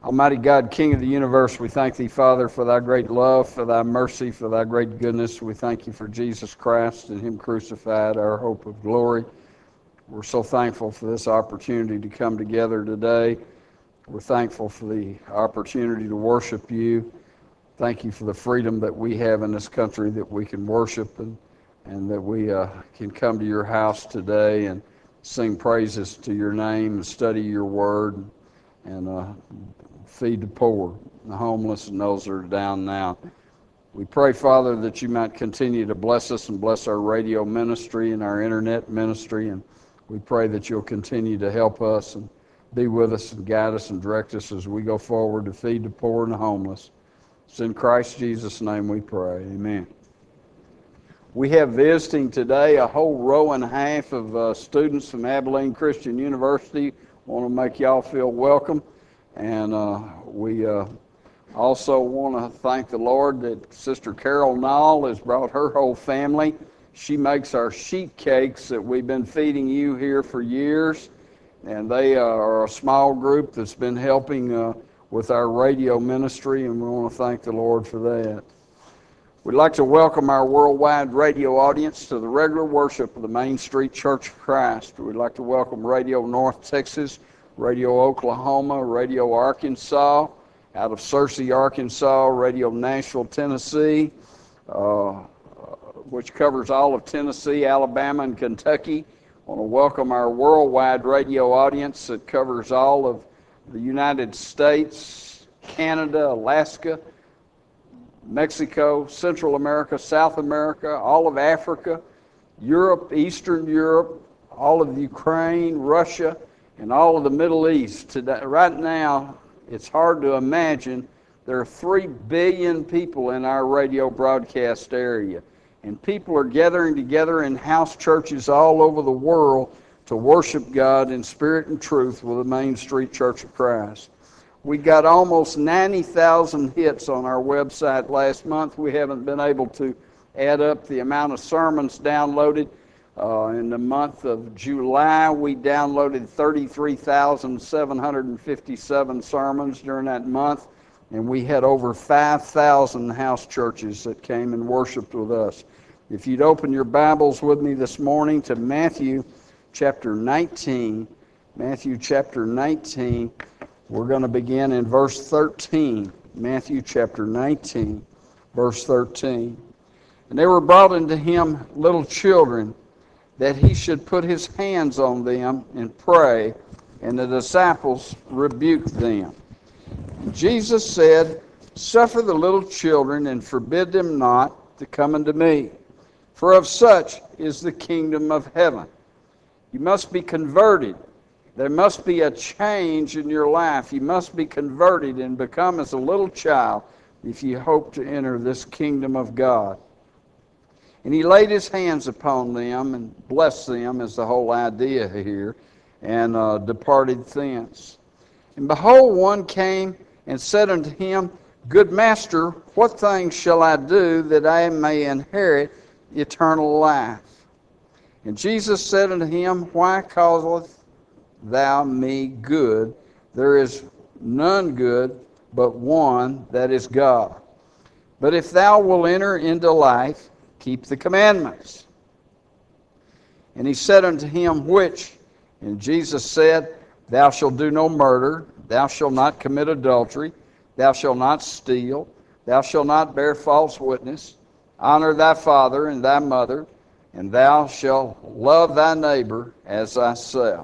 Almighty God, King of the universe, we thank thee, Father, for thy great love, for thy mercy, for thy great goodness. We thank you for Jesus Christ and him crucified, our hope of glory. We're so thankful for this opportunity to come together today. We're thankful for the opportunity to worship you. Thank you for the freedom that we have in this country that we can worship and that we can come to your house today and sing praises to your name and study your word and feed the poor, the homeless, and those that are down now. We pray, Father, that you might continue to bless us and bless our radio ministry and our internet ministry, and we pray that you'll continue to help us and be with us and guide us and direct us as we go forward to feed the poor and the homeless. It's in Christ Jesus' name we pray. Amen. We have visiting today a whole row and a half of students from Abilene Christian University. Want to make y'all feel welcome. And we also want to thank the Lord that Sister Carol Nall has brought her whole family. She makes our sheet cakes that we've been feeding you here for years. And they are a small group that's been helping with our radio ministry, and we want to thank the Lord for that. We'd like to welcome our worldwide radio audience to the regular worship of the Main Street Church of Christ. We'd like to welcome Radio North Texas, Radio Oklahoma, Radio Arkansas, out of Searcy, Arkansas, Radio Nashville, Tennessee, which covers all of Tennessee, Alabama, and Kentucky. I want to welcome our worldwide radio audience that covers all of the United States, Canada, Alaska, Mexico, Central America, South America, all of Africa, Europe, Eastern Europe, all of Ukraine, Russia, and all of the Middle East. Today, right now, it's hard to imagine there are 3 billion people in our radio broadcast area. And people are gathering together in house churches all over the world to worship God in spirit and truth with the Main Street Church of Christ. We got almost 90,000 hits on our website last month. We haven't been able to add up the amount of sermons downloaded. In the month of July, we downloaded 33,757 sermons during that month, and we had over 5,000 house churches that came and worshiped with us. If you'd open your Bibles with me this morning to Matthew chapter 19, Matthew chapter 19, we're going to begin in verse 13. Matthew chapter 19, verse 13. And they were brought unto him little children, that he should put his hands on them and pray, and the disciples rebuked them. And Jesus said, Suffer the little children, and forbid them not to come unto me, for of such is the kingdom of heaven. You must be converted. There must be a change in your life. You must be converted and become as a little child if you hope to enter this kingdom of God. And he laid his hands upon them and blessed them, is the whole idea here, and departed thence. And behold, one came and said unto him, Good master, what things shall I do that I may inherit eternal life? And Jesus said unto him, Why callest thou me good? There is none good but one, that is God. But if thou wilt enter into life, keep the commandments. And he said unto him, Which? And Jesus said, Thou shalt do no murder, thou shalt not commit adultery, thou shalt not steal, thou shalt not bear false witness, honor thy father and thy mother, and thou shalt love thy neighbor as thyself.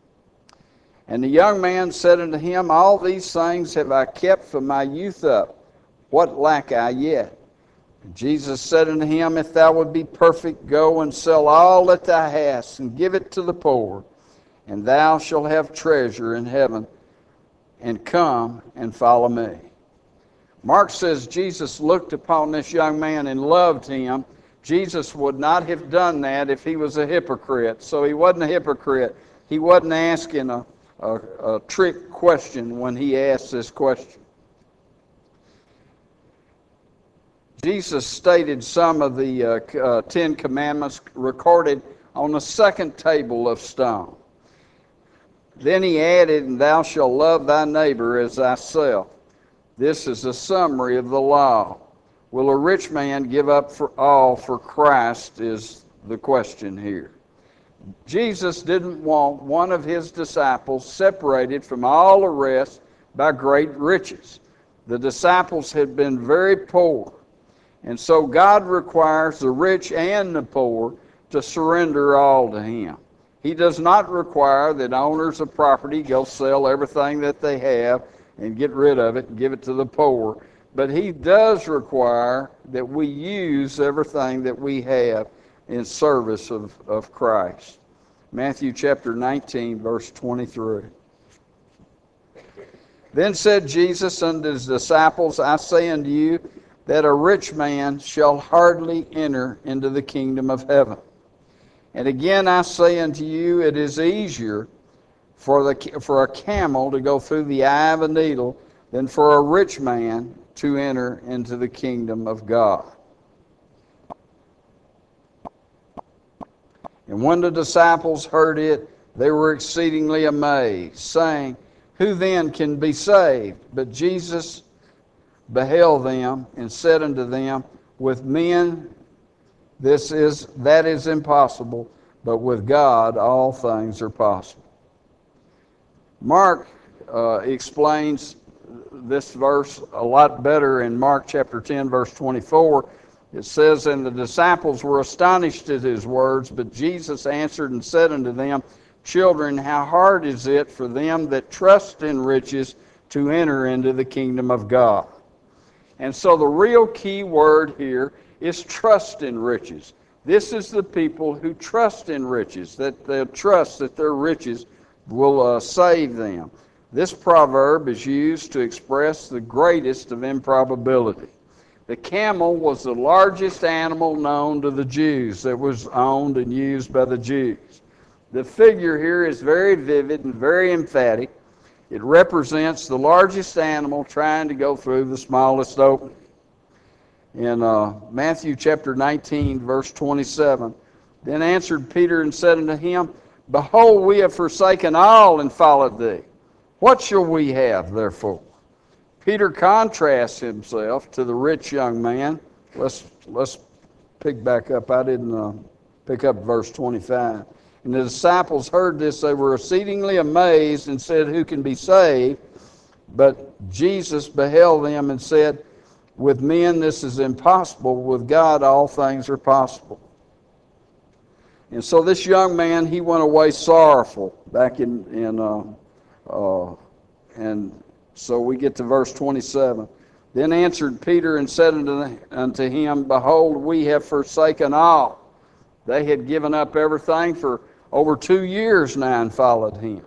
And the young man said unto him, All these things have I kept from my youth up. What lack I yet? And Jesus said unto him, If thou would be perfect, go and sell all that thou hast, and give it to the poor, and thou shalt have treasure in heaven, and come and follow me. Mark says Jesus looked upon this young man and loved him. Jesus would not have done that if he was a hypocrite. So he wasn't a hypocrite. He wasn't asking a trick question when he asked this question. Jesus stated some of the 10 Commandments recorded on the second table of stone. Then he added, and thou shalt love thy neighbor as thyself. This is a summary of the law. Will a rich man give up for all for Christ is the question here. Jesus didn't want one of his disciples separated from all the rest by great riches. The disciples had been very poor, and so God requires the rich and the poor to surrender all to him. He does not require that owners of property go sell everything that they have and get rid of it and give it to the poor, but he does require that we use everything that we have in service of Christ. Matthew chapter 19, verse 23. Then said Jesus unto his disciples, I say unto you, that a rich man shall hardly enter into the kingdom of heaven. And again I say unto you, it is easier for a camel to go through the eye of a needle than for a rich man to enter into the kingdom of God. And when the disciples heard it, they were exceedingly amazed, saying, Who then can be saved? But Jesus beheld them and said unto them, With men that is impossible, but with God all things are possible. Mark explains this verse a lot better in Mark chapter 10, verse 24. It says, And the disciples were astonished at his words, but Jesus answered and said unto them, Children, how hard is it for them that trust in riches to enter into the kingdom of God? And so the real key word here is trust in riches. This is the people who trust in riches, that they trust that their riches will save them. This proverb is used to express the greatest of improbability. The camel was the largest animal known to the Jews that was owned and used by the Jews. The figure here is very vivid and very emphatic. It represents the largest animal trying to go through the smallest opening. In Matthew chapter 19, verse 27, Then answered Peter and said unto him, Behold, we have forsaken all and followed thee. What shall we have, therefore? Peter contrasts himself to the rich young man. Let's pick back up. I didn't pick up verse 25. And the disciples heard this. They were exceedingly amazed and said, Who can be saved? But Jesus beheld them and said, With men this is impossible. With God all things are possible. And so this young man, he went away sorrowful. And so we get to verse 27. Then answered Peter and said unto him, Behold, we have forsaken all. They had given up everything for over 2 years now and followed him.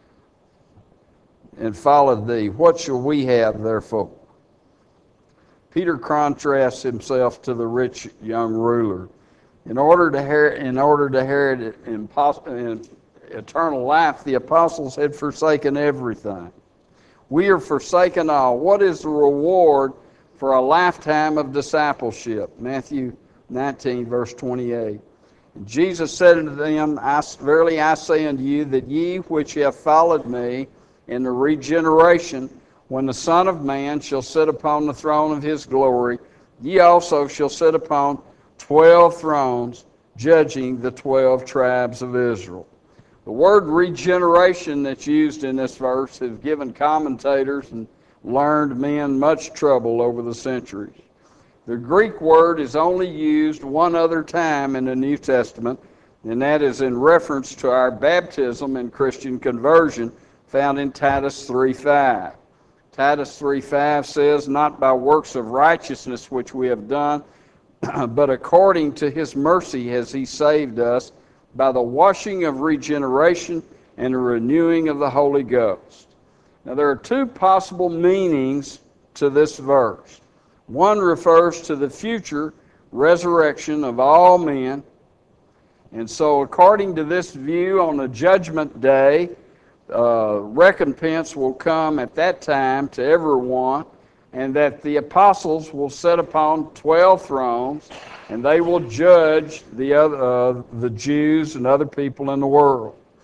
And followed thee. What shall we have therefore? Peter contrasts himself to the rich young ruler. In order to inherit eternal life, the apostles had forsaken everything. We are forsaken all. What is the reward for a lifetime of discipleship? Matthew 19, verse 28. And Jesus said unto them, Verily I say unto you, that ye which have followed me in the regeneration, when the Son of Man shall sit upon the throne of his glory, ye also shall sit upon 12 thrones, judging the 12 tribes of Israel. The word regeneration that's used in this verse has given commentators and learned men much trouble over the centuries. The Greek word is only used one other time in the New Testament, and that is in reference to our baptism and Christian conversion found in Titus 3:5. Titus 3:5 says, Not by works of righteousness which we have done, but according to his mercy has he saved us, by the washing of regeneration and the renewing of the Holy Ghost. Now there are two possible meanings to this verse. One refers to the future resurrection of all men. And so according to this view, on the judgment day, recompense will come at that time to everyone, and that the apostles will sit upon 12 thrones, and they will judge the Jews and other people in the world.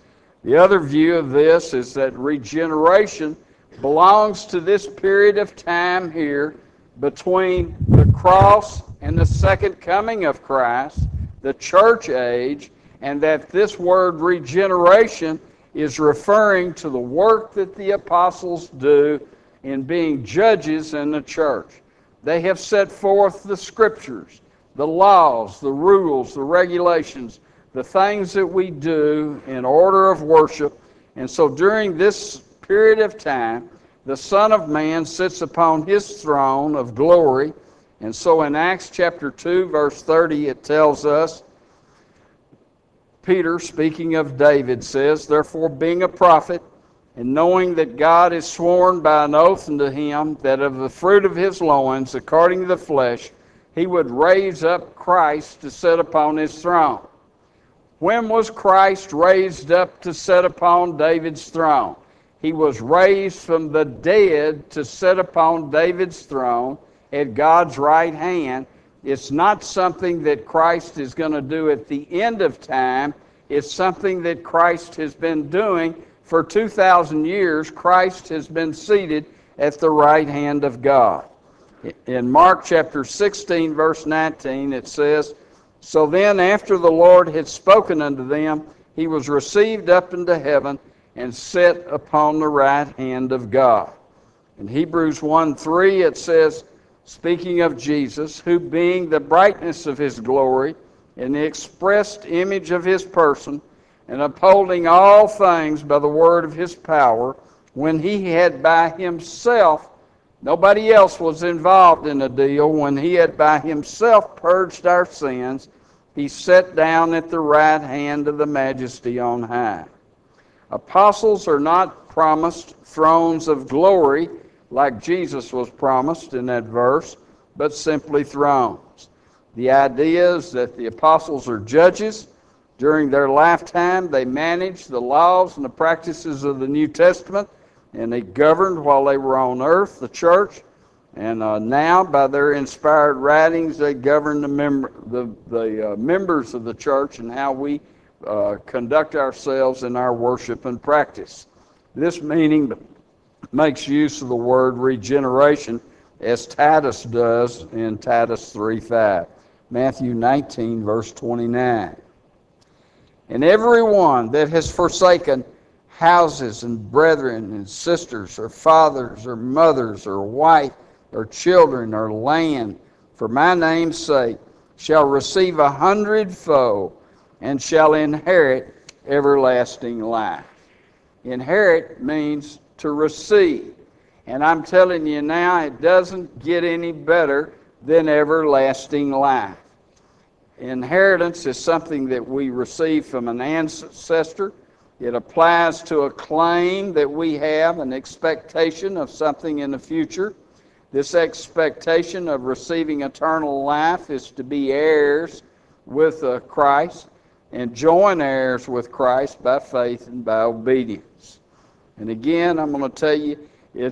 The other view of this is that regeneration belongs to this period of time here between the cross and the second coming of Christ, the church age, and that this word regeneration is referring to the work that the apostles do in being judges in the church. They have set forth the scriptures, the laws, the rules, the regulations, the things that we do in order of worship. And so during this period of time, the Son of Man sits upon his throne of glory. And so in Acts chapter 2, verse 30, it tells us, Peter, speaking of David, says, "Therefore, being a prophet, and knowing that God has sworn by an oath unto him that of the fruit of his loins, according to the flesh, he would raise up Christ to sit upon his throne." When was Christ raised up to sit upon David's throne? He was raised from the dead to sit upon David's throne at God's right hand. It's not something that Christ is going to do at the end of time. It's something that Christ has been doing for 2,000 years. Christ has been seated at the right hand of God. In Mark chapter 16, verse 19, it says, "So then, after the Lord had spoken unto them, he was received up into heaven and set upon the right hand of God." In Hebrews 1:3, it says, speaking of Jesus, "who being the brightness of his glory and the expressed image of his person, and upholding all things by the word of his power, when he had by himself," nobody else was involved in the deal, "when he had by himself purged our sins, he sat down at the right hand of the majesty on high." Apostles are not promised thrones of glory like Jesus was promised in that verse, but simply thrones. The idea is that the apostles are judges. During their lifetime, they managed the laws and the practices of the New Testament, and they governed while they were on earth, the church. And now, by their inspired writings, they govern the members of the church and how we conduct ourselves in our worship and practice. This meaning makes use of the word regeneration, as Titus does in Titus 3:5. Matthew 19, verse 29. "And every one that has forsaken houses and brethren and sisters or fathers or mothers or wife or children or land for my name's sake shall receive 100-fold and shall inherit everlasting life." Inherit means to receive. And I'm telling you now, it doesn't get any better than everlasting life. Inheritance is something that we receive from an ancestor. It applies to a claim that we have, an expectation of something in the future. This expectation of receiving eternal life is to be heirs with Christ and join heirs with Christ by faith and by obedience. And again, I'm going to tell you, it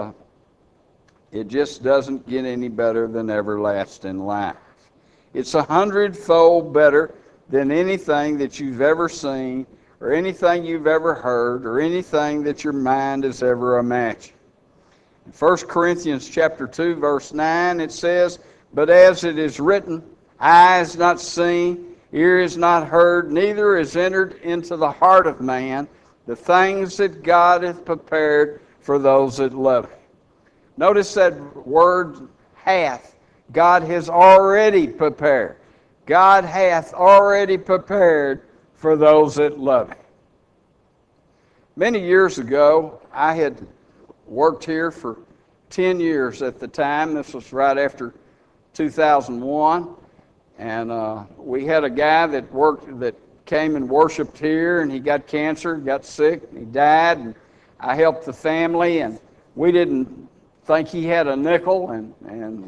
just doesn't get any better than everlasting life. It's 100-fold better than anything that you've ever seen or anything you've ever heard or anything that your mind has ever imagined. In 1 Corinthians chapter 2, verse 9, it says, "But as it is written, eye is not seen, ear is not heard, neither is entered into the heart of man the things that God hath prepared for those that love him." Notice that word hath. God has already prepared. God hath already prepared for those that love him. Many years ago, I had worked here for 10 years at the time. This was right after 2001. And we had a guy that came and worshiped here, and he got cancer, got sick, and he died. And I helped the family, and we didn't think he had a nickel, and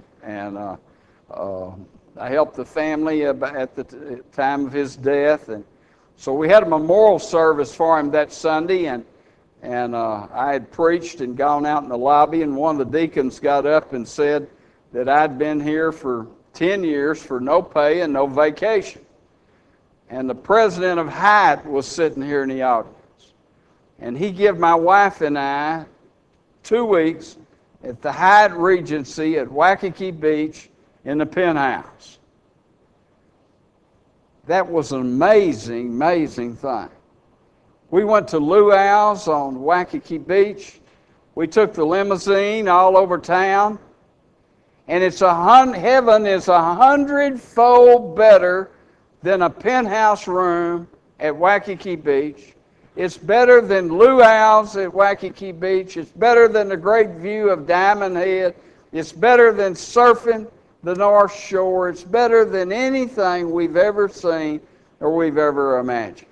I helped the family at the time of his death. And so we had a memorial service for him that Sunday, and I had preached and gone out in the lobby, and one of the deacons got up and said that I'd been here for 10 years for no pay and no vacation. And the president of Hyatt was sitting here in the audience. And he gave my wife and I 2 weeks at the Hyatt Regency at Waikiki Beach in the penthouse. That was an amazing, amazing thing. We went to Luau's on Waikiki Beach. We took the limousine all over town. And heaven is 100-fold better than a penthouse room at Waikiki Beach. It's better than Luau's at Waikiki Beach. It's better than the great view of Diamond Head. It's better than surfing the North Shore. It's better than anything we've ever seen or we've ever imagined.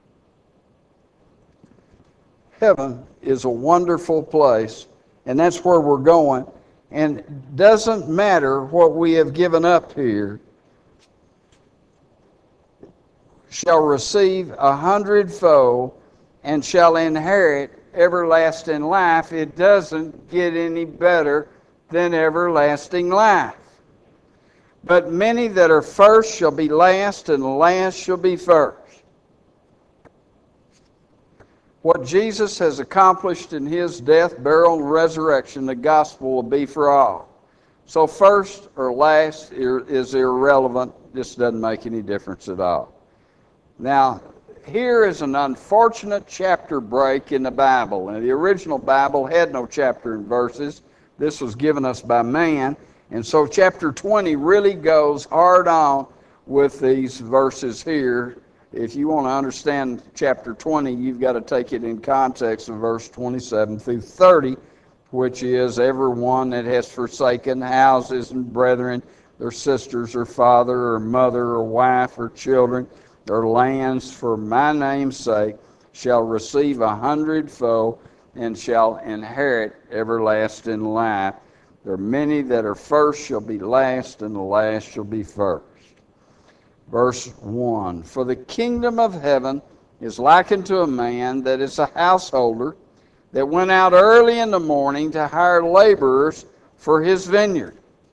Heaven is a wonderful place, and that's where we're going. And it doesn't matter what we have given up here, shall receive 100-fold and shall inherit everlasting life. It doesn't get any better than everlasting life. But many that are first shall be last, and the last shall be first. What Jesus has accomplished in his death, burial, and resurrection, the gospel will be for all. So first or last is irrelevant. This doesn't make any difference at all. Now, here is an unfortunate chapter break in the Bible. And the original Bible had no chapter and verses. This was given us by man. And so chapter 20 really goes hard on with these verses here. If you want to understand chapter 20, you've got to take it in context of verse 27 through 30, which is everyone that has forsaken houses and brethren, their sisters or father or mother or wife or children, their lands for my name's sake, shall receive 100-fold and shall inherit everlasting life. There are many that are first shall be last, and the last shall be first. Verse 1, for the kingdom of heaven is likened to a man that is a householder that went out early in the morning to hire laborers for his vineyard.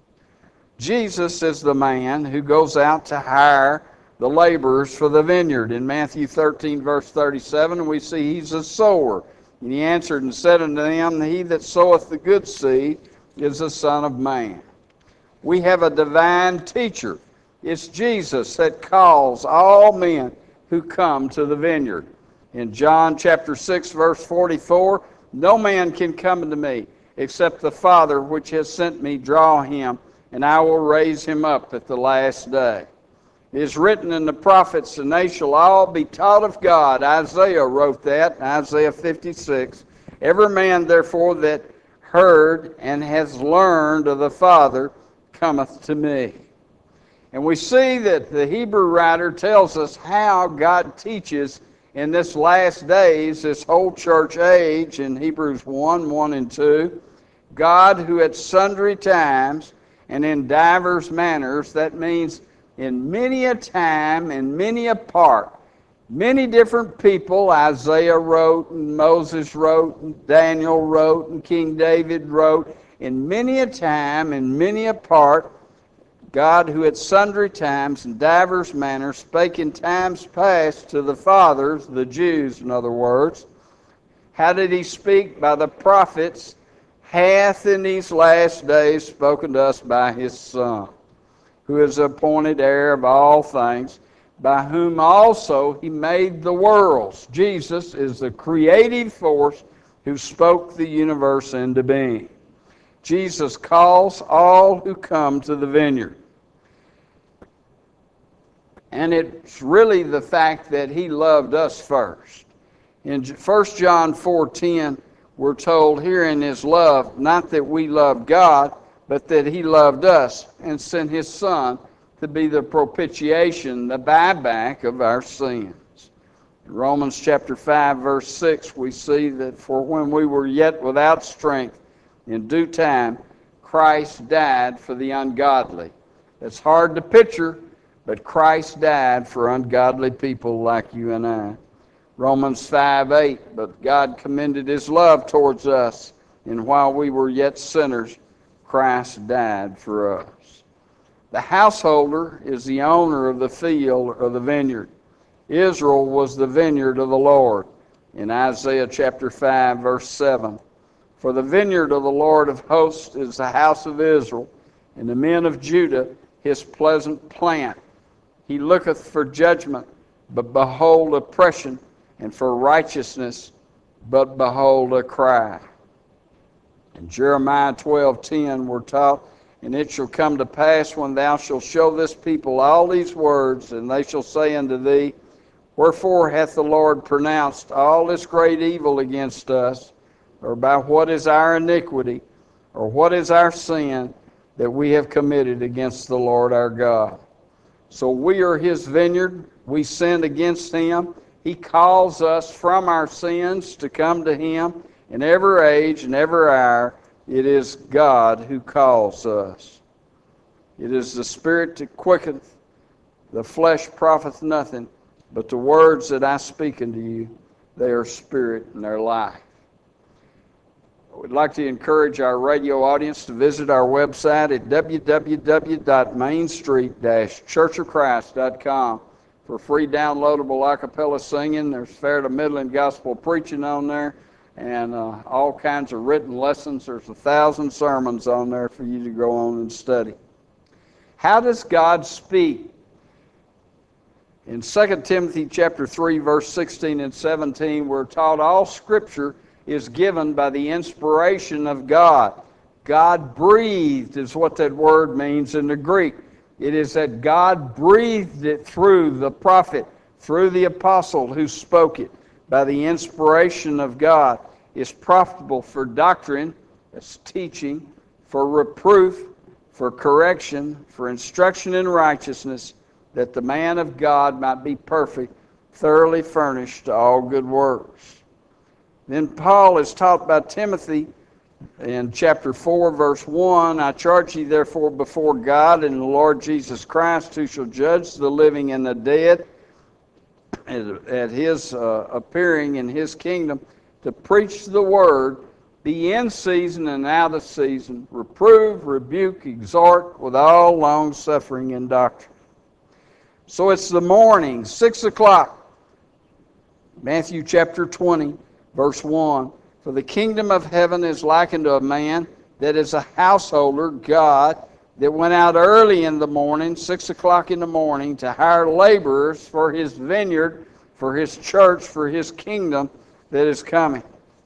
Jesus is the man who goes out to hire the laborers for the vineyard. In Matthew 13, verse 37, we see he's a sower. And he answered and said unto them, he that soweth the good seed is the Son of Man. We have a divine teacher. It's Jesus that calls all men who come to the vineyard. In John chapter 6, verse 44, no man can come unto me except the Father which has sent me draw him, and I will raise him up at the last day. It is written in the prophets, and they shall all be taught of God. Isaiah wrote that in Isaiah 56. Every man, therefore, that heard and has learned of the Father cometh to me. And we see that the Hebrew writer tells us how God teaches in this last days, this whole church age, in Hebrews 1 and 2. God, who at sundry times and in divers manners, that means in many a time and many a part, many different people, Isaiah wrote, and Moses wrote, and Daniel wrote, and King David wrote, in many a time and many a part, God, who at sundry times and divers manners spake in times past to the fathers, the Jews, in other words. How did he speak? By the prophets, hath in these last days spoken to us by his Son, who is appointed heir of all things, by whom also he made the worlds. Jesus is the creative force who spoke the universe into being. Jesus calls all who come to the vineyard. And it's really the fact that he loved us first. In 1 John 4:10, we're told herein is love, not that we love God, but that he loved us and sent his Son to be the propitiation, the buyback of our sins. In Romans chapter 5, verse 6, we see that for when we were yet without strength, in due time, Christ died for the ungodly. It's hard to picture, but Christ died for ungodly people like you and I. Romans 5:8, but God commended his love towards us, and while we were yet sinners, Christ died for us. The householder is the owner of the field or the vineyard. Israel was the vineyard of the Lord. in Isaiah chapter 5, verse 7. For the vineyard of the Lord of hosts is the house of Israel, and the men of Judah his pleasant plant. He looketh for judgment, but behold oppression, and for righteousness, but behold a cry. In Jeremiah 12:10 we're taught, and it shall come to pass when thou shalt show this people all these words, and they shall say unto thee, wherefore hath the Lord pronounced all this great evil against us? Or by what is our iniquity? Or what is our sin that we have committed against the Lord our God? So we are his vineyard. We sinned against him. He calls us from our sins to come to him. In every age and every hour, it is God who calls us. It is the Spirit that quickeneth, the flesh profiteth nothing, but the words that I speak unto you, they are spirit and they're life. We'd like to encourage our radio audience to visit our website at www.mainstreet-churchofchrist.com for free downloadable a cappella singing. There's fair to middling gospel preaching on there, and all kinds of written lessons. There's 1,000 sermons on there for you to go on and study. How does God speak? In 2 Timothy chapter 3, verse 16 and 17, we're taught all Scripture is given by the inspiration of God. God breathed is what that word means in the Greek. It is that God breathed it through the prophet, through the apostle who spoke it. By the inspiration of God, is profitable for doctrine, that's teaching, for reproof, for correction, for instruction in righteousness, that the man of God might be perfect, thoroughly furnished to all good works. Then Paul is taught by Timothy in chapter 4, verse 1, I charge ye therefore before God and the Lord Jesus Christ, who shall judge the living and the dead at his appearing in his kingdom, to preach the word, be in season and out of season, reprove, rebuke, exhort with all long suffering and doctrine. So it's the morning, 6 o'clock. Matthew chapter 20, verse 1. For the kingdom of heaven is likened to a man that is a householder, God, that went out early in the morning, 6 o'clock in the morning, to hire laborers for his vineyard, for his church, for his kingdom that is coming.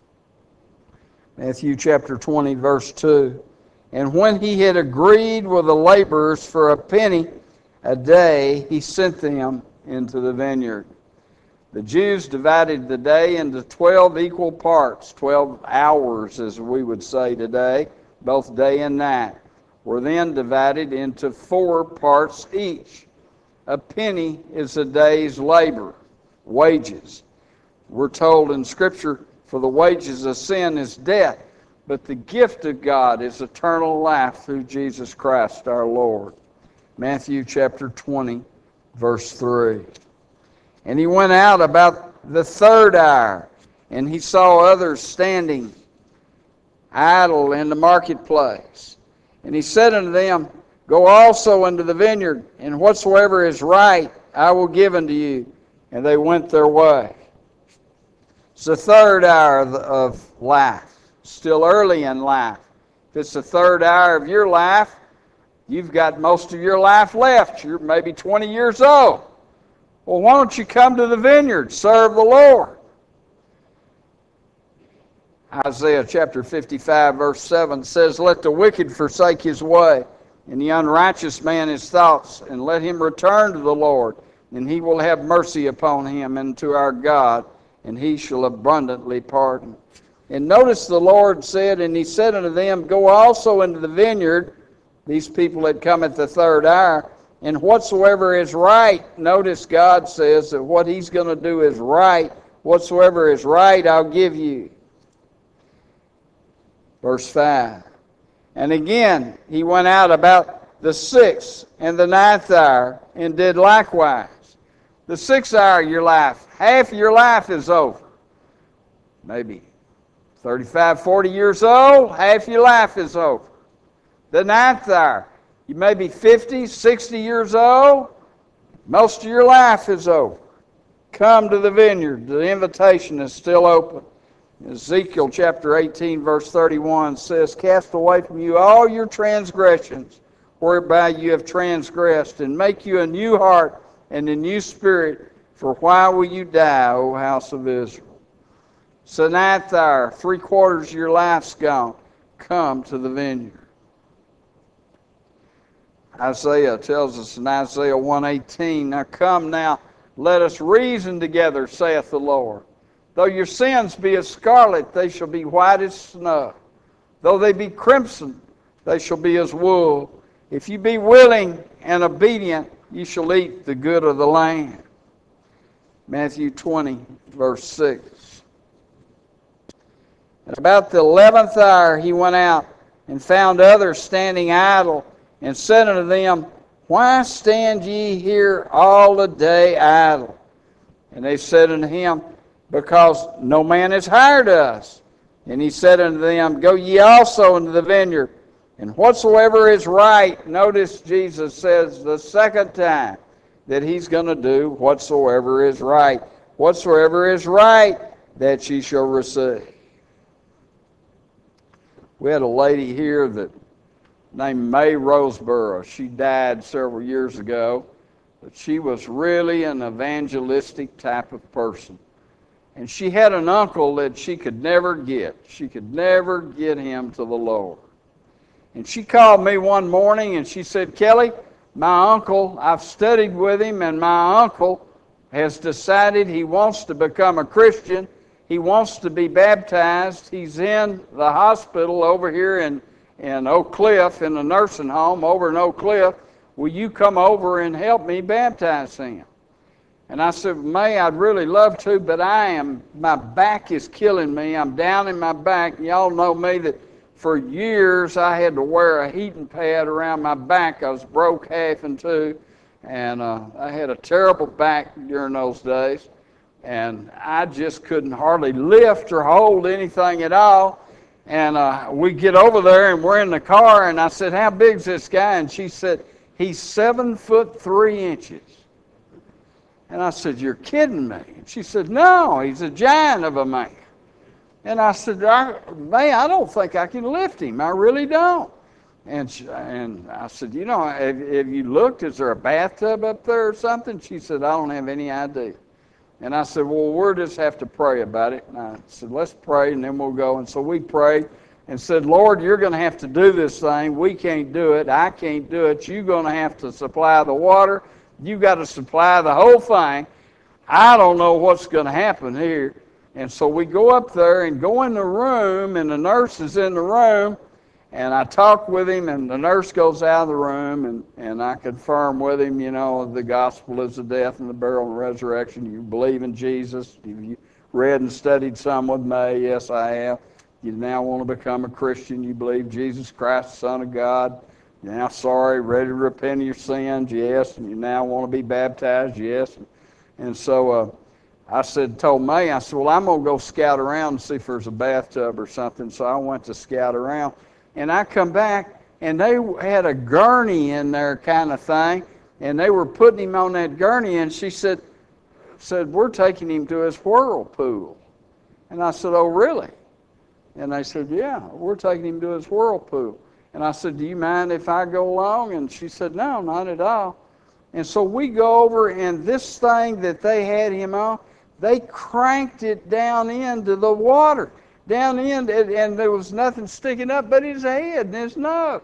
Matthew chapter 20, verse 2. And when he had agreed with the laborers for a penny a day, he sent them into the vineyard. The Jews divided the day into 12 equal parts, 12 hours as we would say today, both day and night, were then divided into 4 parts each. A penny is a day's labor, wages. We're told in Scripture, for the wages of sin is death, but the gift of God is eternal life through Jesus Christ our Lord. Matthew chapter 20, verse 3. And he went out about the 3rd hour, and he saw others standing idle in the marketplace. And he said unto them, Go also into the vineyard, and whatsoever is right I will give unto you. And they went their way. It's the 3rd hour of life, still early in life. If it's the 3rd hour of your life, you've got most of your life left. You're maybe 20 years old. Well, why don't you come to the vineyard, serve the Lord? Isaiah chapter 55, verse 7 says, Let the wicked forsake his way, and the unrighteous man his thoughts, and let him return to the Lord, and he will have mercy upon him and to our God, and he shall abundantly pardon. And notice the Lord said, and he said unto them, Go also into the vineyard. These people had come at the 3rd hour. And whatsoever is right, notice God says that what he's going to do is right. Whatsoever is right, I'll give you. Verse 5. And again, he went out about the 6th and the 9th hour and did likewise. The 6th hour of your life, half of your life is over. Maybe 35, 40 years old, half your life is over. The 9th hour, you may be 50, 60 years old. Most of your life is over. Come to the vineyard. The invitation is still open. Ezekiel chapter 18, verse 31 says, Cast away from you all your transgressions, whereby you have transgressed, and make you a new heart and a new spirit. For why will you die, O house of Israel? It's the ninth hour. 3/4 of your life's gone. Come to the vineyard. Isaiah tells us in Isaiah 1:18, Now come now, let us reason together, saith the Lord. Though your sins be as scarlet, they shall be white as snow. Though they be crimson, they shall be as wool. If you be willing and obedient, you shall eat the good of the land. Matthew 20, verse 6. At about the 11th hour he went out and found others standing idle, and said unto them, Why stand ye here all the day idle? And they said unto him, Because no man has hired us. And he said unto them, Go ye also into the vineyard, and whatsoever is right. Notice Jesus says the second time that he's going to do whatsoever is right. Whatsoever is right, that ye shall receive. We had a lady here that named May Roseborough. She died several years ago, but she was really an evangelistic type of person. And she had an uncle that she could never get. She could never get him to the Lord. And she called me one morning and she said, Kelly, my uncle, I've studied with him, and my uncle has decided he wants to become a Christian. He wants to be baptized. He's in the hospital over here in Oak Cliff, in the nursing home over in Oak Cliff. Will you come over and help me baptize him? And I said, May, I'd really love to, but my back is killing me. I'm down in my back. Y'all know me that for years I had to wear a heating pad around my back. I was broke half in two, and I had a terrible back during those days. And I just couldn't hardly lift or hold anything at all. And we get over there, and we're in the car, and I said, How big's this guy? And she said, He's 7'3". And I said, You're kidding me. And she said, No, he's a giant of a man. And I said, May, I don't think I can lift him. I really don't. And I said, You know, have you looked? Is there a bathtub up there or something? She said, I don't have any idea. And I said, Well, we'll just have to pray about it. And I said, Let's pray, and then we'll go. And so we prayed and said, Lord, you're going to have to do this thing. We can't do it. I can't do it. You're going to have to supply the water. You've got to supply the whole thing. I don't know what's going to happen here. And so we go up there and go in the room, and the nurse is in the room. And I talk with him, and the nurse goes out of the room, and I confirm with him, you know, the gospel is the death and the burial and resurrection. You believe in Jesus. You read and studied some with me. Yes, I have. You now want to become a Christian. You believe Jesus Christ, the Son of God. You're now sorry, ready to repent of your sins. Yes. And you now want to be baptized. Yes. And so told May, I said, well, I'm going to go scout around and see if there's a bathtub or something. So I went to scout around. And I come back, and they had a gurney in there kind of thing, and they were putting him on that gurney, and she said, we're taking him to his whirlpool. And I said, oh, really? And they said, yeah, we're taking him to his whirlpool. And I said, do you mind if I go along? And she said, no, not at all. And so we go over, and this thing that they had him on, they cranked it down into the water. Down in, and there was nothing sticking up but his head and his nose.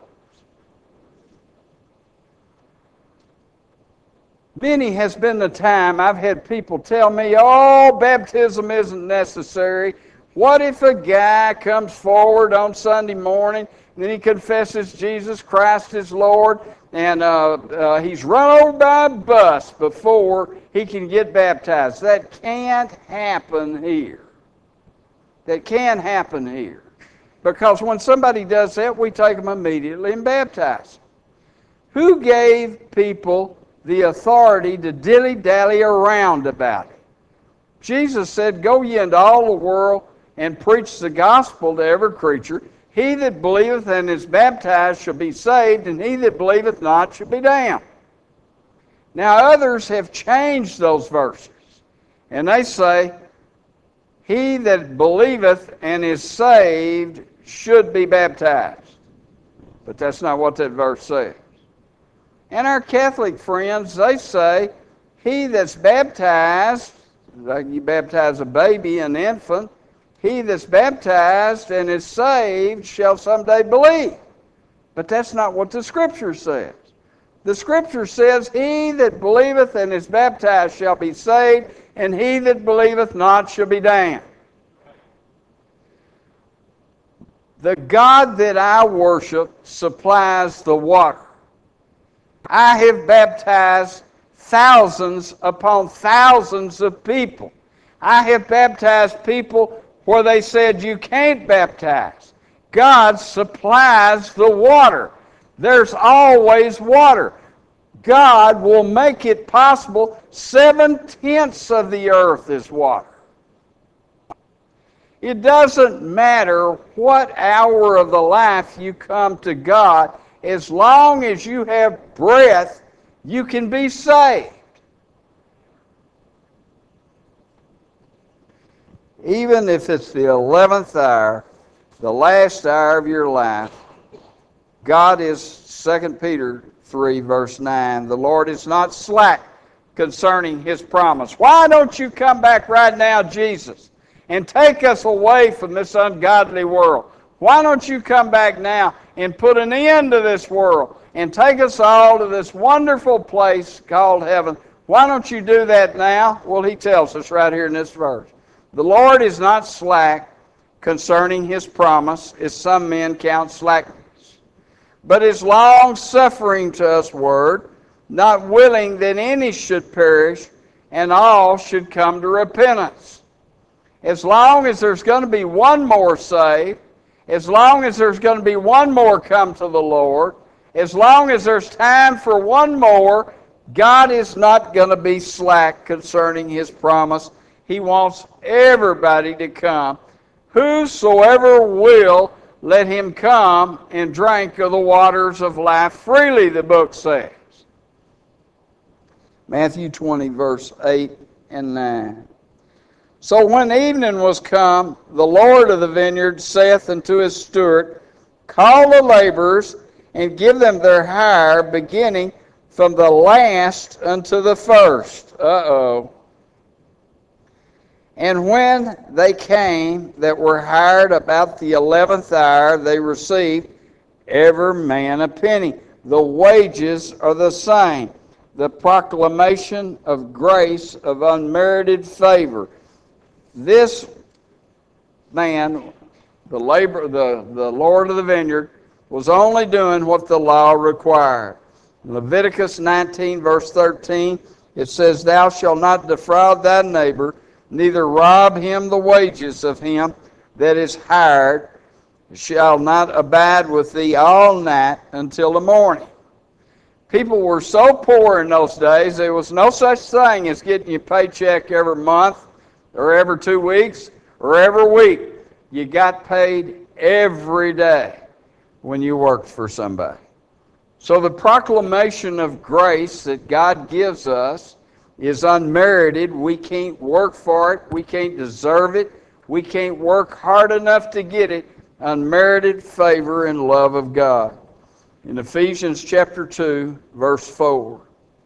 Many has been the time I've had people tell me, oh, baptism isn't necessary. What if a guy comes forward on Sunday morning, and then he confesses Jesus Christ is Lord, and he's run over by a bus before he can get baptized? That can't happen here. That can happen here. Because when somebody does that, we take them immediately and baptize them. Who gave people the authority to dilly-dally around about it? Jesus said, go ye into all the world and preach the gospel to every creature. He that believeth and is baptized shall be saved, and he that believeth not shall be damned. Now others have changed those verses. And they say, he that believeth and is saved should be baptized. But that's not what that verse says. And our Catholic friends, they say, he that's baptized, like you baptize a baby, an infant, he that's baptized and is saved shall someday believe. But that's not what the Scripture says. The Scripture says, he that believeth and is baptized shall be saved, and he that believeth not shall be damned. The God that I worship supplies the water. I have baptized thousands upon thousands of people. I have baptized people where they said you can't baptize. God supplies the water. There's always water. God will make it possible. 7/10 of the earth is water. It doesn't matter what hour of the life you come to God, as long as you have breath, you can be saved. Even if it's the 11th hour, the last hour of your life, God is, 2 Peter 3, verse 9, the Lord is not slack concerning his promise. Why don't you come back right now, Jesus, and take us away from this ungodly world? Why don't you come back now and put an end to this world and take us all to this wonderful place called heaven? Why don't you do that now? Well, he tells us right here in this verse. The Lord is not slack concerning his promise, as some men count slackness, but is long-suffering to us word, not willing that any should perish, and all should come to repentance. As long as there's going to be one more saved, as long as there's going to be one more come to the Lord, as long as there's time for one more, God is not going to be slack concerning his promise. He wants everybody to come. Whosoever will, let him come and drink of the waters of life freely, the book says. Matthew 20, verse 8 and 9. So when evening was come, the Lord of the vineyard saith unto his steward, call the laborers, and give them their hire, beginning from the last unto the first. And when they came that were hired about the 11th hour, they received every man a penny. The wages are the same. The proclamation of grace of unmerited favor. This man, the Lord of the vineyard, was only doing what the law required. In Leviticus 19, verse 13, it says, thou shalt not defraud thy neighbor, neither rob him the wages of him that is hired, shall not abide with thee all night until the morning. People were so poor in those days, there was no such thing as getting your paycheck every month, or every 2 weeks, or every week. You got paid every day when you worked for somebody. So the proclamation of grace that God gives us is unmerited. We can't work for it. We can't deserve it. We can't work hard enough to get it. Unmerited favor and love of God. In Ephesians chapter 2, verse 4.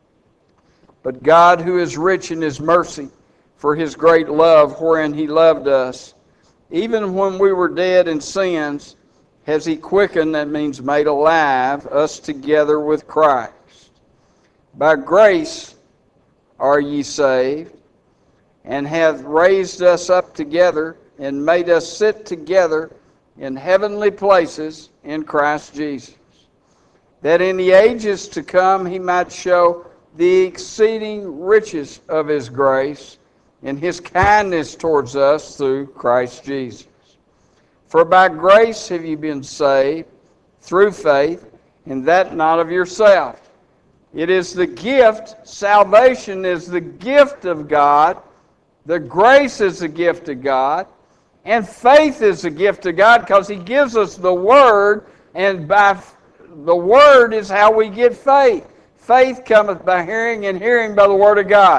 But God, who is rich in his mercy, for his great love wherein he loved us, even when we were dead in sins, has he quickened, that means made alive, us together with Christ. By grace are ye saved, and hath raised us up together, and made us sit together in heavenly places in Christ Jesus, that in the ages to come he might show the exceeding riches of his grace and his kindness towards us through Christ Jesus. For by grace have you been saved through faith, and that not of yourself. It is the gift. Salvation is the gift of God. The grace is the gift of God. And faith is the gift of God because he gives us the Word, and by the Word is how we get faith. Faith cometh by hearing, and hearing by the Word of God.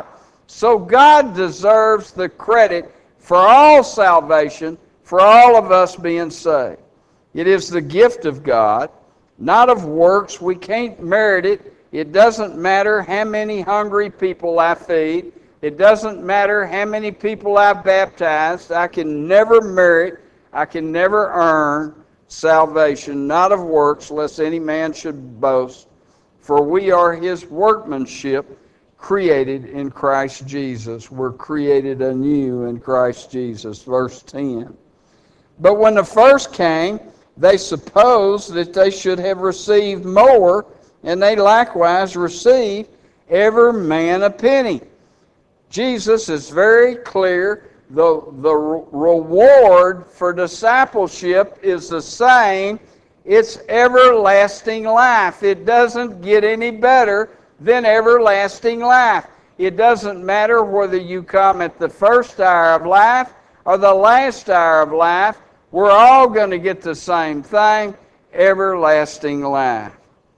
So God deserves the credit for all salvation, for all of us being saved. It is the gift of God, not of works. We can't merit it. It doesn't matter how many hungry people I feed. It doesn't matter how many people I baptized. I can never merit, I can never earn salvation, not of works, lest any man should boast. For we are his workmanship, created in Christ Jesus. We're created anew in Christ Jesus. Verse 10. But when the first came, they supposed that they should have received more, and they likewise received every man a penny. Jesus is very clear. The reward for discipleship is the same. It's everlasting life. It doesn't get any better than everlasting life. It doesn't matter whether you come at the first hour of life or the last hour of life. We're all going to get the same thing, everlasting life.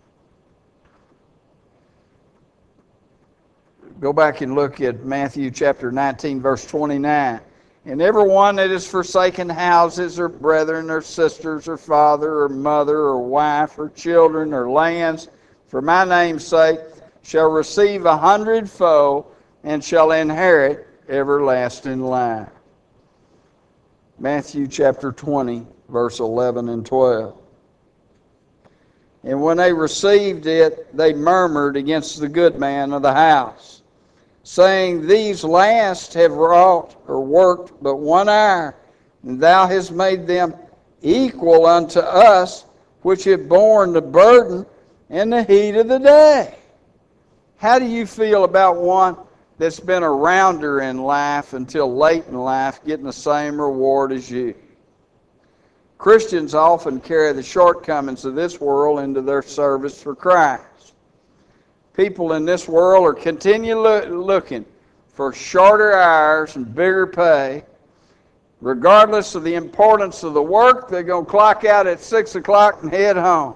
Go back and look at Matthew chapter 19, verse 29. And everyone that has forsaken houses or brethren or sisters or father or mother or wife or children or lands for my name's sake shall receive 100-fold and shall inherit everlasting life. Matthew chapter 20, verse 11 and 12. And when they received it, they murmured against the good man of the house, saying, These last have wrought or worked but 1 hour, and thou hast made them equal unto us, which have borne the burden and the heat of the day. How do you feel about one that's been a rounder in life until late in life getting the same reward as you? Christians often carry the shortcomings of this world into their service for Christ. People in this world are continually looking for shorter hours and bigger pay. Regardless of the importance of the work, they're going to clock out at 6 o'clock and head home.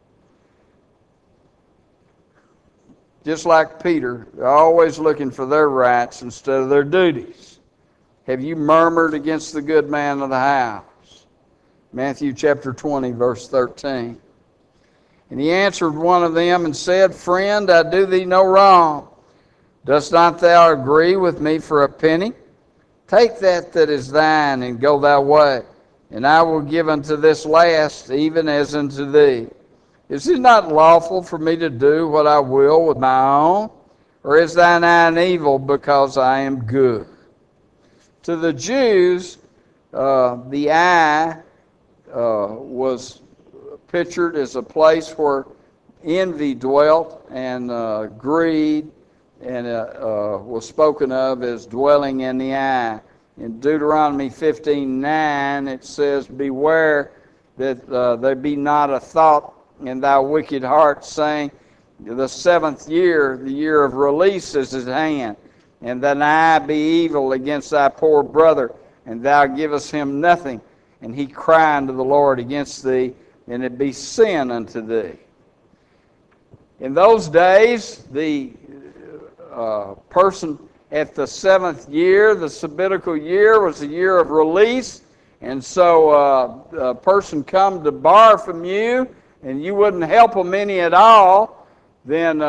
Just like Peter, they're always looking for their rights instead of their duties. Have you murmured against the good man of the house? Matthew chapter 20, verse 13. And he answered one of them and said, Friend, I do thee no wrong. Dost not thou agree with me for a penny? Take that is thine and go thy way, and I will give unto this last even as unto thee. Is it not lawful for me to do what I will with my own? Or is thine eye an evil because I am good? To the Jews, the eye was pictured as a place where envy dwelt, and greed, and was spoken of as dwelling in the eye. In Deuteronomy 15:9, it says, Beware that there be not a thought in thy wicked heart, saying, The 7th year, the year of release, is at hand, and thine eye be evil against thy poor brother, and thou givest him nothing, and he cry unto the Lord against thee, and it be sin unto thee. In those days, the person at the 7th year, the sabbatical year, was a year of release, and so a person come to borrow from you, and you wouldn't help them any at all, then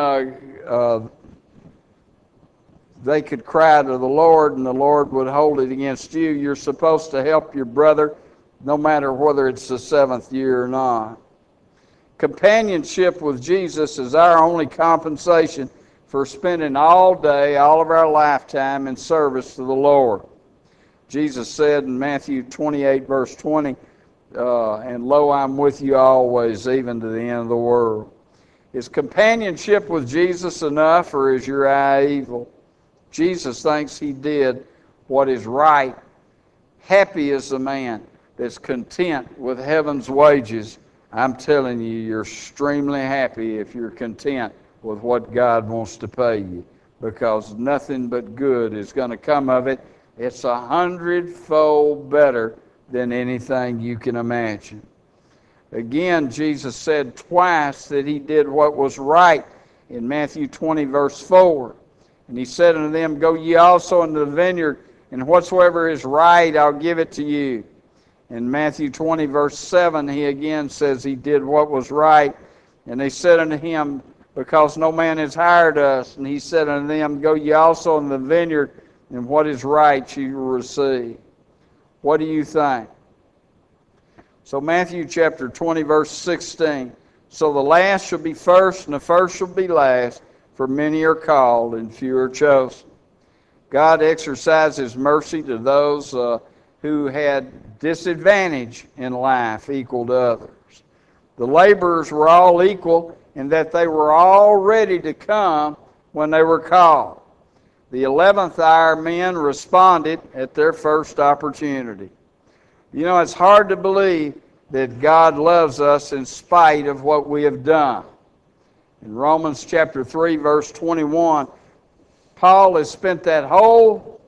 they could cry to the Lord, and the Lord would hold it against you. You're supposed to help your brother, no matter whether it's the 7th year or not. Companionship with Jesus is our only compensation for spending all day, all of our lifetime in service to the Lord. Jesus said in Matthew 28, verse 20, and lo, I'm with you always, even to the end of the world. Is companionship with Jesus enough, or is your eye evil? Jesus thinks he did what is right. Happy is the man that's content with heaven's wages. I'm telling you, you're extremely happy if you're content with what God wants to pay you, because nothing but good is going to come of it. It's 100-fold better than anything you can imagine. Again, Jesus said twice that he did what was right in Matthew 20, verse 4. And he said unto them, Go ye also into the vineyard, and whatsoever is right, I'll give it to you. In Matthew 20, verse 7, he again says he did what was right. And they said unto him, Because no man has hired us. And he said unto them, Go ye also in the vineyard, and what is right you will receive. What do you think? So Matthew chapter 20, verse 16. So the last shall be first, and the first shall be last, for many are called, and few are chosen. God exercises mercy to those who had disadvantage in life equal to others. The laborers were all equal in that they were all ready to come when they were called. The 11th hour men responded at their first opportunity. You know, it's hard to believe that God loves us in spite of what we have done. In Romans chapter 3, verse 21, Paul has spent that whole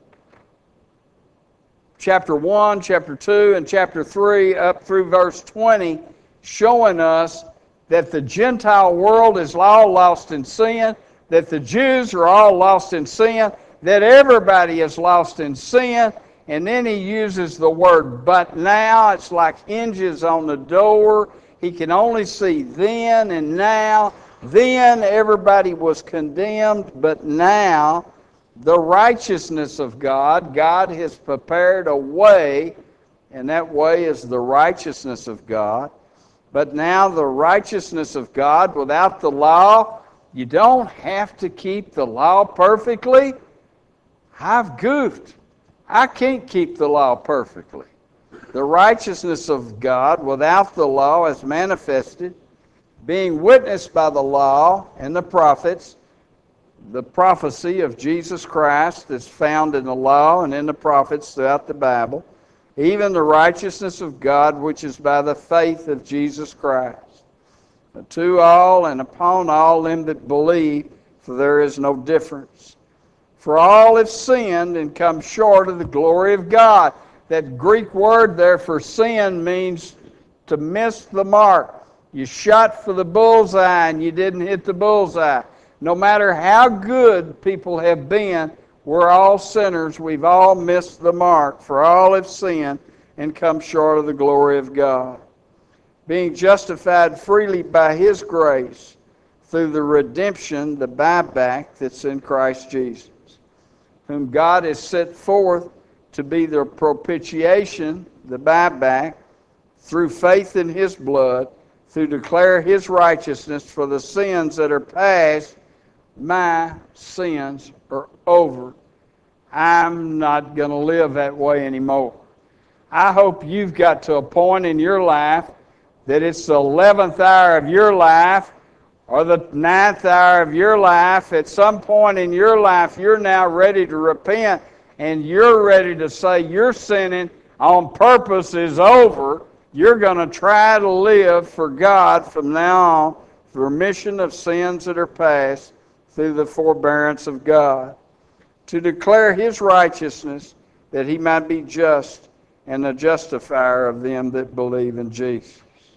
chapter 1, chapter 2, and chapter 3 up through verse 20 showing us that the Gentile world is all lost in sin, that the Jews are all lost in sin, that everybody is lost in sin. And then he uses the word but now. It's like hinges on the door. He can only see then and now. Then everybody was condemned, but now the righteousness of God, God has prepared a way, and that way is the righteousness of God. But now the righteousness of God without the law, you don't have to keep the law perfectly. I've goofed. I can't keep the law perfectly. The righteousness of God without the law is manifested, being witnessed by the law and the prophets, the prophecy of Jesus Christ is found in the law and in the prophets throughout the Bible, even the righteousness of God which is by the faith of Jesus Christ. To all and upon all them that believe, for there is no difference. For all have sinned and come short of the glory of God. That Greek word there for sin means to miss the mark. You shot for the bullseye and you didn't hit the bullseye. No matter how good people have been, we're all sinners. We've all missed the mark. For all have sinned and come short of the glory of God. Being justified freely by His grace through the redemption, the buyback that's in Christ Jesus, whom God has set forth to be the propitiation, the buyback, through faith in His blood, to declare His righteousness for the sins that are past. My sins are over. I'm not going to live that way anymore. I hope you've got to a point in your life that it's the 11th hour of your life or the 9th hour of your life. At some point in your life, you're now ready to repent and you're ready to say your sinning on purpose is over. You're going to try to live for God from now on, for remission of sins that are past through the forbearance of God, to declare His righteousness that He might be just and the justifier of them that believe in Jesus.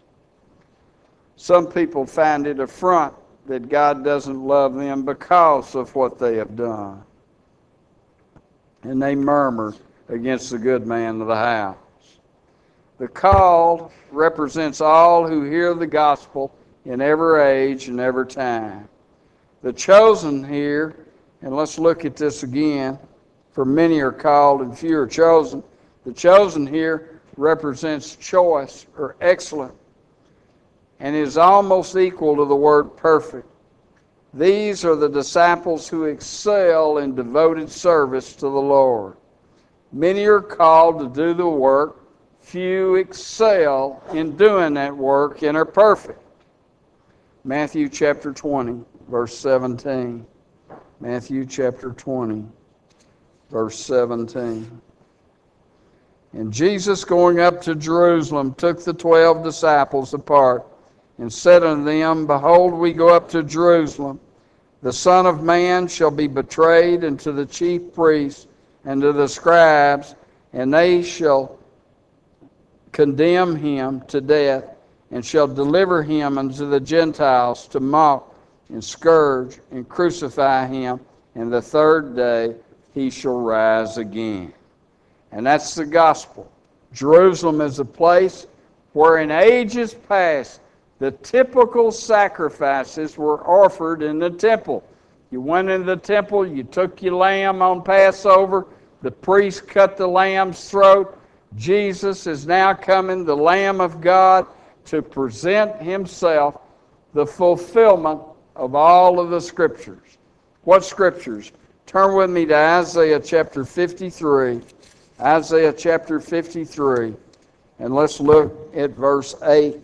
Some people find it affront that God doesn't love them because of what they have done. And they murmur against the good man of the house. The called represents all who hear the gospel in every age and every time. The chosen here, and let's look at this again, for many are called and few are chosen. The chosen here represents choice or excellent and is almost equal to the word perfect. These are the disciples who excel in devoted service to the Lord. Many are called to do the work. Few excel in doing that work and are perfect. Matthew chapter 20, verse 17. Matthew chapter 20, verse 17. And Jesus, going up to Jerusalem, took the 12 disciples apart and said unto them, Behold, we go up to Jerusalem. The Son of Man shall be betrayed unto the chief priests and to the scribes, and they shall condemn him to death, and shall deliver him unto the Gentiles to mock and scourge and crucify him, and the third day he shall rise again. And that's the gospel. Jerusalem is a place where in ages past the typical sacrifices were offered in the temple. You went into the temple, you took your lamb on Passover, the priest cut the lamb's throat. Jesus is now coming, the Lamb of God, to present himself the fulfillment of all of the Scriptures. What Scriptures? Turn with me to Isaiah chapter 53. Isaiah chapter 53. And let's look at verse 8.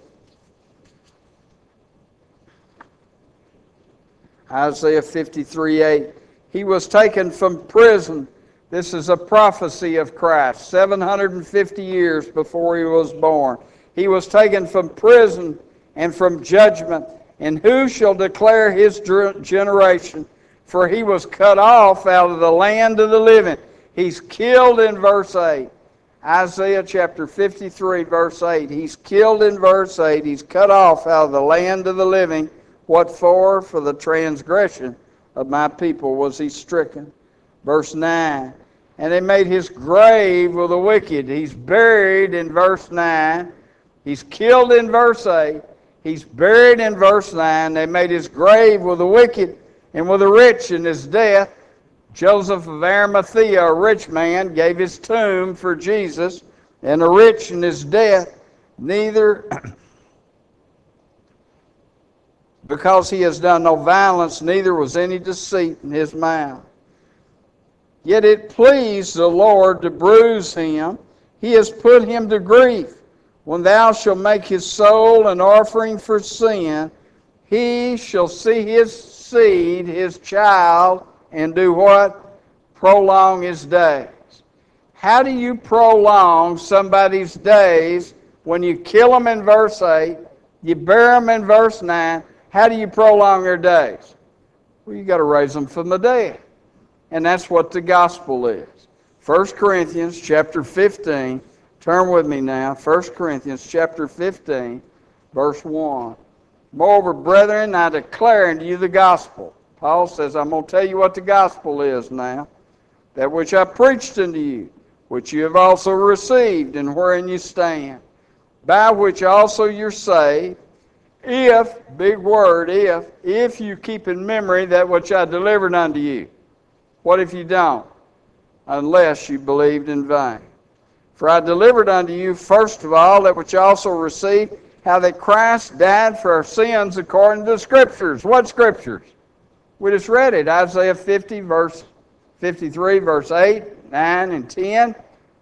Isaiah 53:8. He was taken from prison. This is a prophecy of Christ, 750 years before he was born. He was taken from prison and from judgment. And who shall declare his generation? For he was cut off out of the land of the living. He's killed in verse 8. Isaiah chapter 53, verse 8. He's killed in verse 8. He's cut off out of the land of the living. What for? For the transgression of my people was he stricken. Verse 9. And they made his grave with the wicked. He's buried in verse 9. He's killed in verse 8. He's buried in verse 9. They made his grave with the wicked and with the rich in his death. Joseph of Arimathea, a rich man, gave his tomb for Jesus, and the rich in his death, neither because he has done no violence, neither was any deceit in his mouth. Yet it pleased the Lord to bruise him. He has put him to grief. When thou shalt make his soul an offering for sin, he shall see his seed, his child, and do what? Prolong his days. How do you prolong somebody's days when you kill them in verse 8, you bury them in verse 9? How do you prolong their days? Well, you got to raise them from the dead. And that's what the gospel is. 1 Corinthians chapter 15. Turn with me now. 1 Corinthians chapter 15, verse 1. Moreover, brethren, I declare unto you the gospel. Paul says, I'm going to tell you what the gospel is now. That which I preached unto you, which you have also received, and wherein you stand, by which also you're saved, if, big word, if you keep in memory that which I delivered unto you. What if you don't? Unless you believed in vain. For I delivered unto you, first of all, that which I also received, how that Christ died for our sins according to the Scriptures. What Scriptures? We just read it. Isaiah 50, verse 53, verse 8, 9, and 10.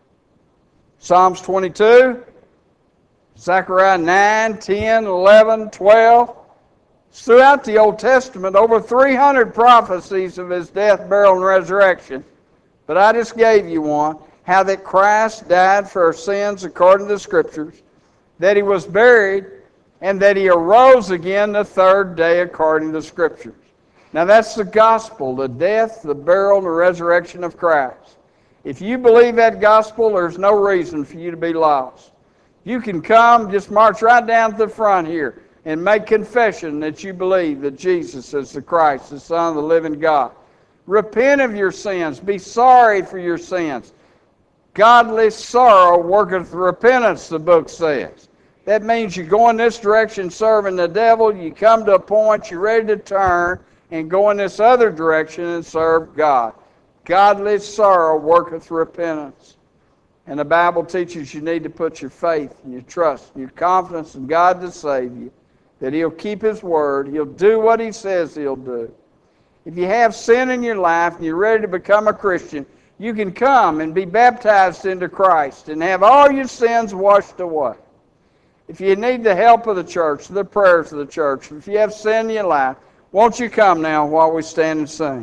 Psalms 22. Zechariah 9, 10, 11, 12. Throughout the Old Testament, over 300 prophecies of his death, burial, and resurrection. But I just gave you one. How that Christ died for our sins according to the Scriptures, that he was buried, and that he arose again the third day according to the Scriptures. Now that's the gospel, the death, the burial, and the resurrection of Christ. If you believe that gospel, there's no reason for you to be lost. You can come, just march right down to the front here and make confession that you believe that Jesus is the Christ, the Son of the living God. Repent of your sins. Be sorry for your sins. Godly sorrow worketh repentance, the book says. That means you go in this direction serving the devil, you come to a point you're ready to turn and go in this other direction and serve God. Godly sorrow worketh repentance. And the Bible teaches you need to put your faith and your trust and your confidence in God to save you, that he'll keep his word, he'll do what he says he'll do. If you have sin in your life and you're ready to become a Christian, you can come and be baptized into Christ and have all your sins washed away. If you need the help of the church, the prayers of the church, if you have sin in your life, won't you come now while we stand and sing?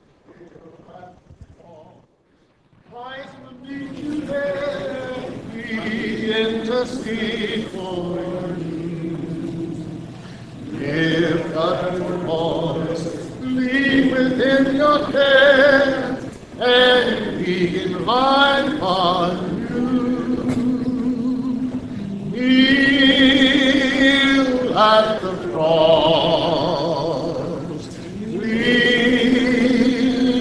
Intercede for you. Lift up your voice, leave within your head, and he invite on you. Kneel at the cross, leave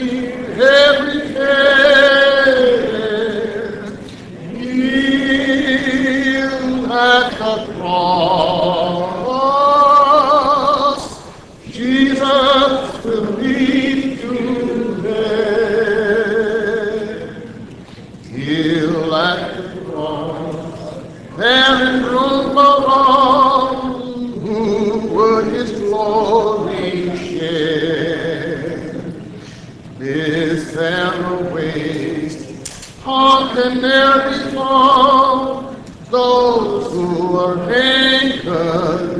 would his glory share. Is there a waste? How can there be found those who are anchored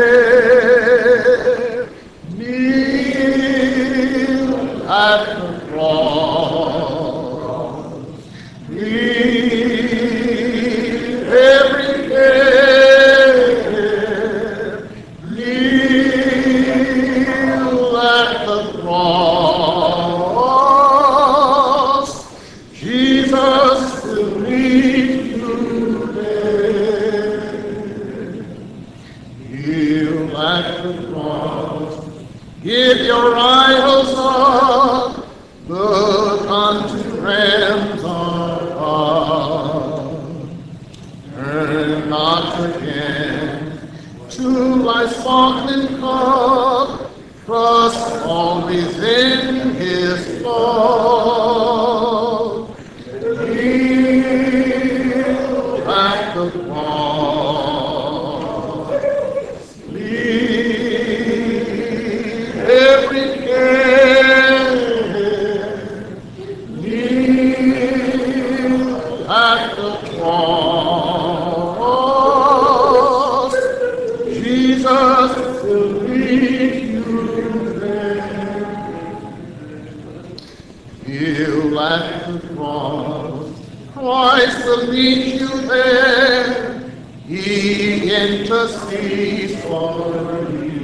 there? Kneel at the cross. Leave every care. Kneel at the cross. Jesus will meet you there. Kneel at the cross. Give your idols up. Look unto realms above. Turn not again to thy sparkling cup. Trust always in his love. Kneel at the cross. Leave every care. Kneel at the cross. Jesus will lead you there. Kneel at the cross. Christ will meet you there. He intercedes for you.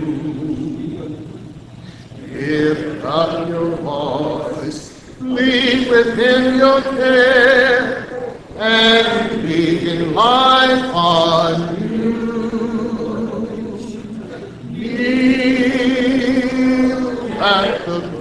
Lift up your voice, leave within your care, and begin life anew. Kneel at the